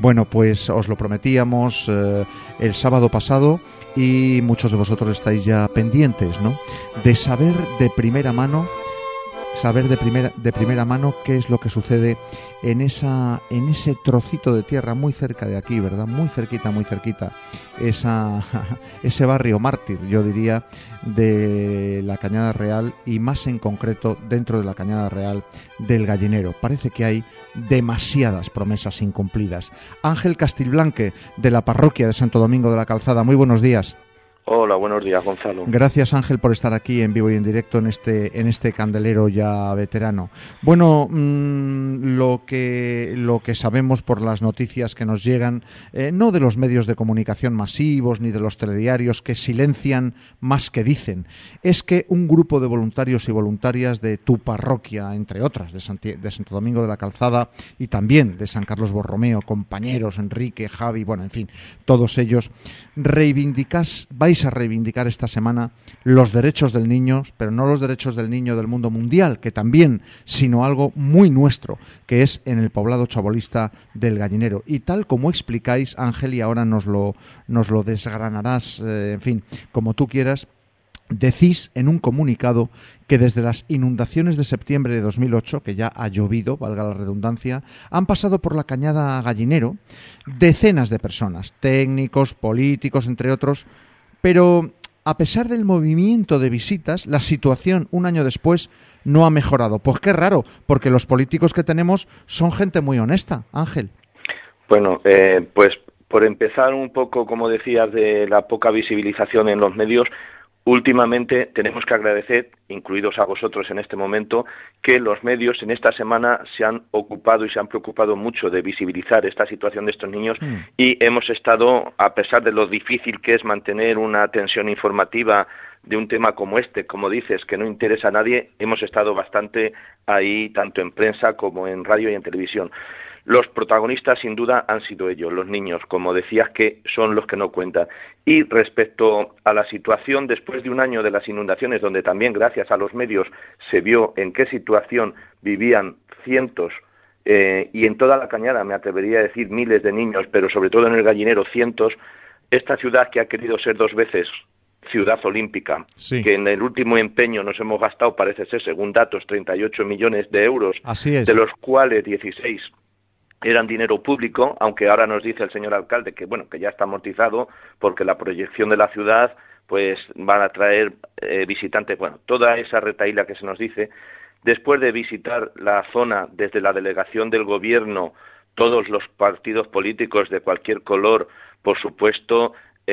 Bueno, pues os lo prometíamos el sábado pasado y muchos de vosotros estáis ya pendientes, ¿no?, de saber de primera mano qué es lo que sucede en ese trocito de tierra muy cerca de aquí, ¿verdad? Muy cerquita, ese barrio mártir, yo diría, de la Cañada Real, y más en concreto dentro de la Cañada Real del Gallinero. Parece que hay demasiadas promesas incumplidas. Ángel Castilblanque, de la parroquia de Santo Domingo de la Calzada, muy buenos días. Hola, buenos días, Gonzalo. Gracias, Ángel, por estar aquí en vivo y en directo en este candelero ya veterano. Bueno, lo que sabemos por las noticias que nos llegan, no de los medios de comunicación masivos ni de los telediarios que silencian más que dicen, es que un grupo de voluntarios y voluntarias de tu parroquia, entre otras, de Santo Domingo de la Calzada y también de San Carlos Borromeo, compañeros Enrique, Javi, bueno, en fin, todos ellos, vais a reivindicar esta semana los derechos del niño, pero no los derechos del niño del mundo mundial, que también, sino algo muy nuestro, que es en el poblado chabolista del Gallinero. Y tal como explicáis, Ángel, y ahora nos lo desgranarás, en fin, como tú quieras, decís en un comunicado que desde las inundaciones de septiembre de 2008, que ya ha llovido, valga la redundancia, han pasado por la Cañada Gallinero decenas de personas, técnicos, políticos, entre otros, pero a pesar del movimiento de visitas, la situación un año después no ha mejorado. Pues qué raro, porque los políticos que tenemos son gente muy honesta, Ángel. Bueno, pues por empezar un poco, como decías, de la poca visibilización en los medios, últimamente tenemos que agradecer, incluidos a vosotros en este momento, que los medios en esta semana se han ocupado y se han preocupado mucho de visibilizar esta situación de estos niños y hemos estado, a pesar de lo difícil que es mantener una tensión informativa de un tema como este, como dices, que no interesa a nadie, hemos estado bastante ahí, tanto en prensa como en radio y en televisión. Los protagonistas, sin duda, han sido ellos, los niños, como decías, que son los que no cuentan. Y respecto a la situación después de un año de las inundaciones, donde también, gracias a los medios, se vio en qué situación vivían cientos, y en toda la Cañada, me atrevería a decir miles de niños, pero sobre todo en el Gallinero cientos, esta ciudad que ha querido ser 2 veces ciudad olímpica, sí, que en el último empeño nos hemos gastado, parece ser, según datos, 38 millones de euros, de los cuales 16 eran dinero público, aunque ahora nos dice el señor alcalde que bueno, que ya está amortizado porque la proyección de la ciudad pues van a traer visitantes, bueno, toda esa retahíla que se nos dice. Después de visitar la zona desde la delegación del gobierno, todos los partidos políticos de cualquier color, por supuesto,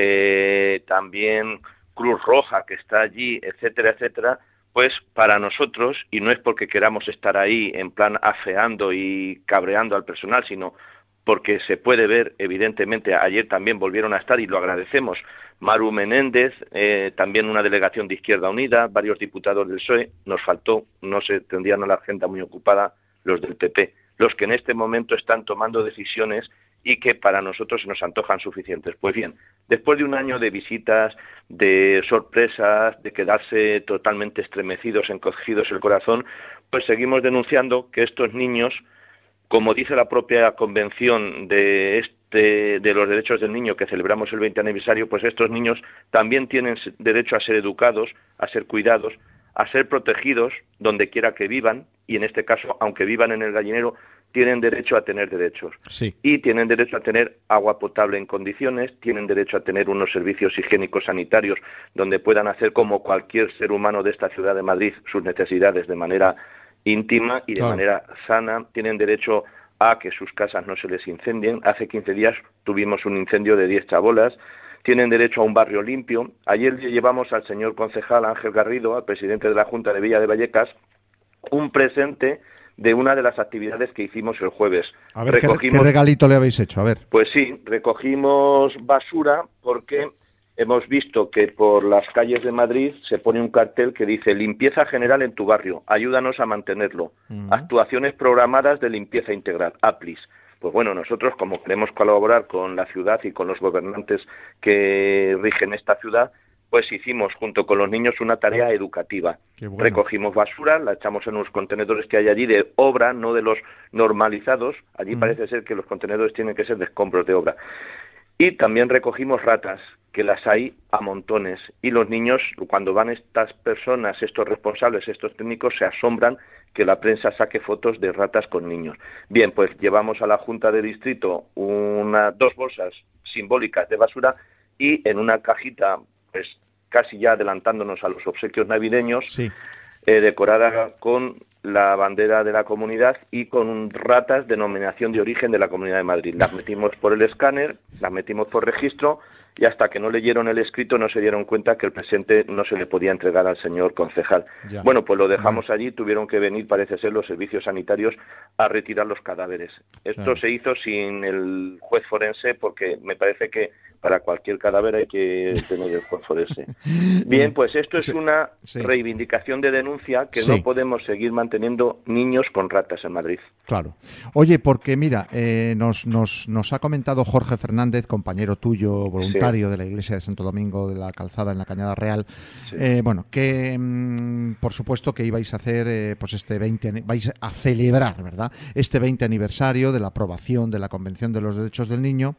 también Cruz Roja que está allí, etcétera, etcétera, pues para nosotros, y no es porque queramos estar ahí en plan afeando y cabreando al personal, sino porque se puede ver, evidentemente, ayer también volvieron a estar y lo agradecemos, Maru Menéndez, también una delegación de Izquierda Unida, varios diputados del PSOE, nos faltó, no sé, tendrían a la agenda muy ocupada los del PP, los que en este momento están tomando decisiones y que para nosotros se nos antojan suficientes. Pues bien, después de un año de visitas, de sorpresas, de quedarse totalmente estremecidos, encogidos el corazón, pues seguimos denunciando que estos niños, como dice la propia Convención de los Derechos del Niño que celebramos el 20 aniversario, pues estos niños también tienen derecho a ser educados, a ser cuidados, a ser protegidos donde quiera que vivan, y en este caso, aunque vivan en el Gallinero, tienen derecho a tener derechos. Sí. Y tienen derecho a tener agua potable en condiciones, tienen derecho a tener unos servicios higiénicos sanitarios donde puedan hacer como cualquier ser humano de esta ciudad de Madrid sus necesidades de manera íntima y de manera sana, tienen derecho a que sus casas no se les incendien. Hace 15 días tuvimos un incendio de 10 chabolas, tienen derecho a un barrio limpio. Ayer le llevamos al señor concejal Ángel Garrido, al presidente de la Junta de Villa de Vallecas, un presente de una de las actividades que hicimos el jueves. A ver, ¿qué regalito le habéis hecho? A ver. Pues sí, recogimos basura porque hemos visto que por las calles de Madrid se pone un cartel que dice limpieza general en tu barrio, ayúdanos a mantenerlo. Actuaciones programadas de limpieza integral, APLIS. Pues bueno, nosotros como queremos colaborar con la ciudad y con los gobernantes que rigen esta ciudad, pues hicimos junto con los niños una tarea educativa. Bueno. Recogimos basura, la echamos en unos contenedores que hay allí de obra, no de los normalizados. Allí parece ser que los contenedores tienen que ser de escombros de obra. Y también recogimos ratas, que las hay a montones. Y los niños, cuando van estas personas, estos responsables, estos técnicos, se asombran que la prensa saque fotos de ratas con niños. Bien, pues llevamos a la Junta de Distrito 2 bolsas simbólicas de basura y en una cajita, pues casi ya adelantándonos a los obsequios navideños, sí, decorada con la bandera de la comunidad y con ratas denominación de origen de la Comunidad de Madrid. Las metimos por el escáner, las metimos por registro y hasta que no leyeron el escrito no se dieron cuenta que el presente no se le podía entregar al señor concejal. Ya. Bueno, pues lo dejamos allí, tuvieron que venir, parece ser, los servicios sanitarios a retirar los cadáveres. Esto se hizo sin el juez forense porque me parece que para cualquier cadáver hay que tener el juez forense. Bien, pues esto es una reivindicación de denuncia que no podemos seguir manteniendo niños con ratas en Madrid. Claro. Oye, porque mira, nos ha comentado Jorge Fernández, compañero tuyo, voluntario de la Iglesia de Santo Domingo de la Calzada en la Cañada Real, bueno, que por supuesto que ibais a hacer, pues vais a celebrar, ¿verdad? Este 20 aniversario de la aprobación de la Convención de los Derechos del Niño,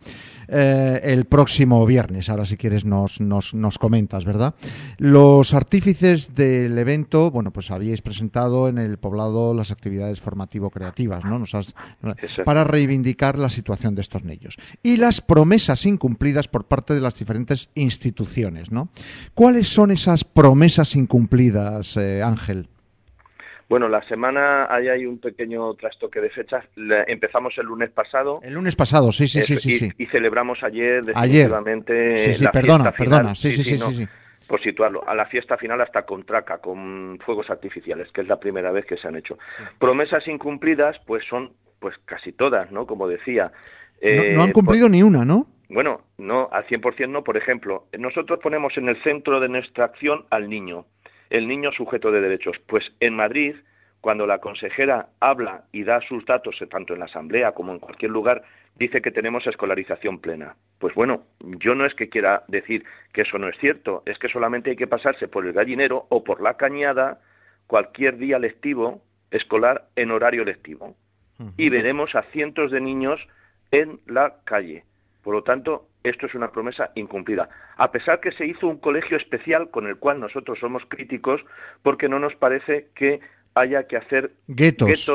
el próximo viernes. Ahora, si quieres, nos comentas, ¿verdad? Los artífices del evento, bueno, pues habíais presentado en el poblado las actividades formativo-creativas, ¿no? Para reivindicar la situación de estos niños y las promesas incumplidas por parte de las diferentes instituciones, ¿no? ¿Cuáles son esas promesas incumplidas, Ángel? Bueno, la semana, ahí hay un pequeño trastoque de fechas. Empezamos el lunes pasado. El lunes pasado, sí. Y celebramos ayer definitivamente la fiesta final. Sí. Por situarlo, a la fiesta final hasta con traca, con fuegos artificiales, que es la primera vez que se han hecho. Sí. Promesas incumplidas, pues son pues casi todas, ¿no? Como decía. No han cumplido ni una, ¿no? Bueno, no, al 100% no. Por ejemplo, nosotros ponemos en el centro de nuestra acción al niño. El niño sujeto de derechos. Pues en Madrid, cuando la consejera habla y da sus datos, tanto en la asamblea como en cualquier lugar, dice que tenemos escolarización plena. Pues bueno, yo no es que quiera decir que eso no es cierto, es que solamente hay que pasarse por el Gallinero o por la Cañada cualquier día lectivo escolar en horario lectivo. Y veremos a cientos de niños en la calle. Por lo tanto, esto es una promesa incumplida. A pesar que se hizo un colegio especial con el cual nosotros somos críticos, porque no nos parece que haya que hacer guetos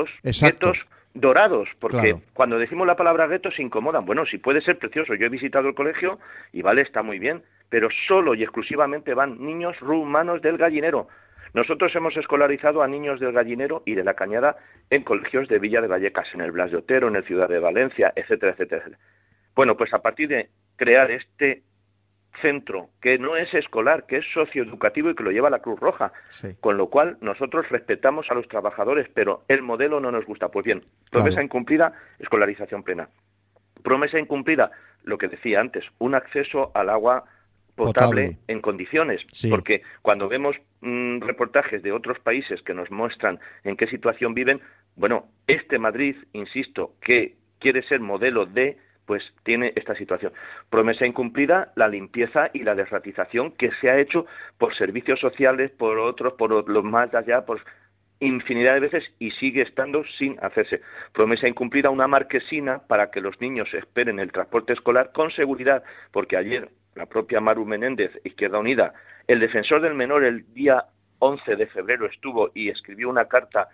dorados, porque cuando decimos la palabra gueto se incomodan. Bueno, sí puede ser precioso. Yo he visitado el colegio y vale, está muy bien, pero solo y exclusivamente van niños rumanos del Gallinero. Nosotros hemos escolarizado a niños del Gallinero y de la Cañada en colegios de Villa de Vallecas, en el Blas de Otero, en el Ciudad de Valencia, etcétera, etcétera. Bueno, pues a partir de crear este centro que no es escolar, que es socioeducativo y que lo lleva la Cruz Roja, con lo cual nosotros respetamos a los trabajadores, pero el modelo no nos gusta. Pues bien, promesa incumplida, escolarización plena. Promesa incumplida, lo que decía antes, un acceso al agua potable en condiciones, porque cuando vemos reportajes de otros países que nos muestran en qué situación viven, bueno, este Madrid, insisto, que quiere ser modelo de, pues tiene esta situación. Promesa incumplida, la limpieza y la desratización que se ha hecho por servicios sociales, por otros, por los más de allá, por infinidad de veces y sigue estando sin hacerse. Promesa incumplida, una marquesina para que los niños esperen el transporte escolar con seguridad, porque ayer la propia Maru Menéndez, Izquierda Unida, el defensor del menor el día 11 de febrero estuvo y escribió una carta,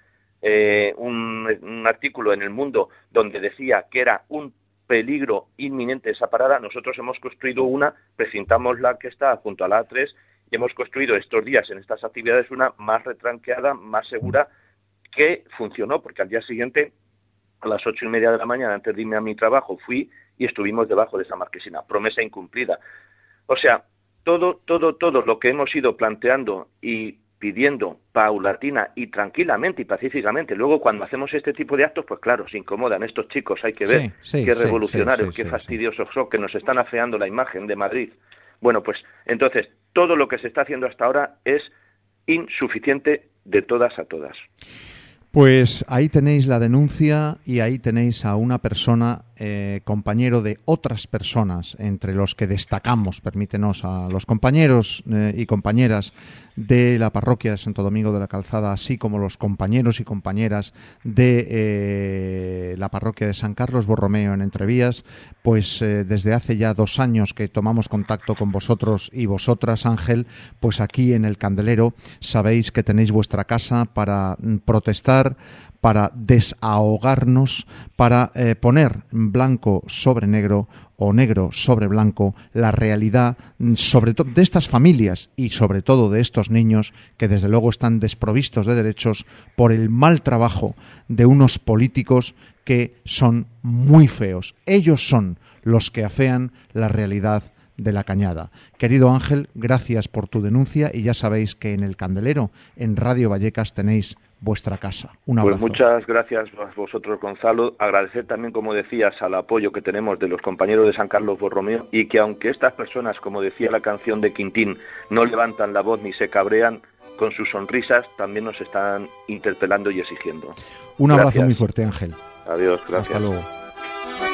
un artículo en El Mundo donde decía que era un peligro inminente esa parada. Nosotros hemos construido una, precintamos la que está junto a la A3 y hemos construido estos días en estas actividades una más retranqueada, más segura, que funcionó, porque al día siguiente, a las 8:30 de la mañana, antes de irme a mi trabajo, fui y estuvimos debajo de esa marquesina. Promesa incumplida. O sea, todo lo que hemos ido planteando y pidiendo paulatina y tranquilamente y pacíficamente. Luego, cuando hacemos este tipo de actos, pues claro, se incomodan estos chicos, hay que ver qué revolucionarios, qué fastidiosos son, que nos están afeando la imagen de Madrid. Bueno, pues entonces, todo lo que se está haciendo hasta ahora es insuficiente de todas a todas. Pues ahí tenéis la denuncia y ahí tenéis a una persona compañero de otras personas, entre los que destacamos, permítenos, a los compañeros y compañeras de la parroquia de Santo Domingo de la Calzada, así como los compañeros y compañeras de la parroquia de San Carlos Borromeo en Entrevías, pues desde hace ya 2 años que tomamos contacto con vosotros y vosotras, Ángel, pues aquí en el Candelero sabéis que tenéis vuestra casa para protestar, para desahogarnos, para poner blanco sobre negro o negro sobre blanco la realidad, sobre todo de estas familias y sobre todo de estos niños que desde luego están desprovistos de derechos por el mal trabajo de unos políticos que son muy feos. Ellos son los que afean la realidad de la Cañada. Querido Ángel, gracias por tu denuncia y ya sabéis que en el Candelero, en Radio Vallecas, tenéis vuestra casa. Un abrazo. Pues muchas gracias a vosotros, Gonzalo. Agradecer también, como decías, al apoyo que tenemos de los compañeros de San Carlos Borromeo y que aunque estas personas, como decía la canción de Quintín, no levantan la voz ni se cabrean, con sus sonrisas también nos están interpelando y exigiendo. Un abrazo muy fuerte, Ángel. Adiós, gracias. Hasta luego.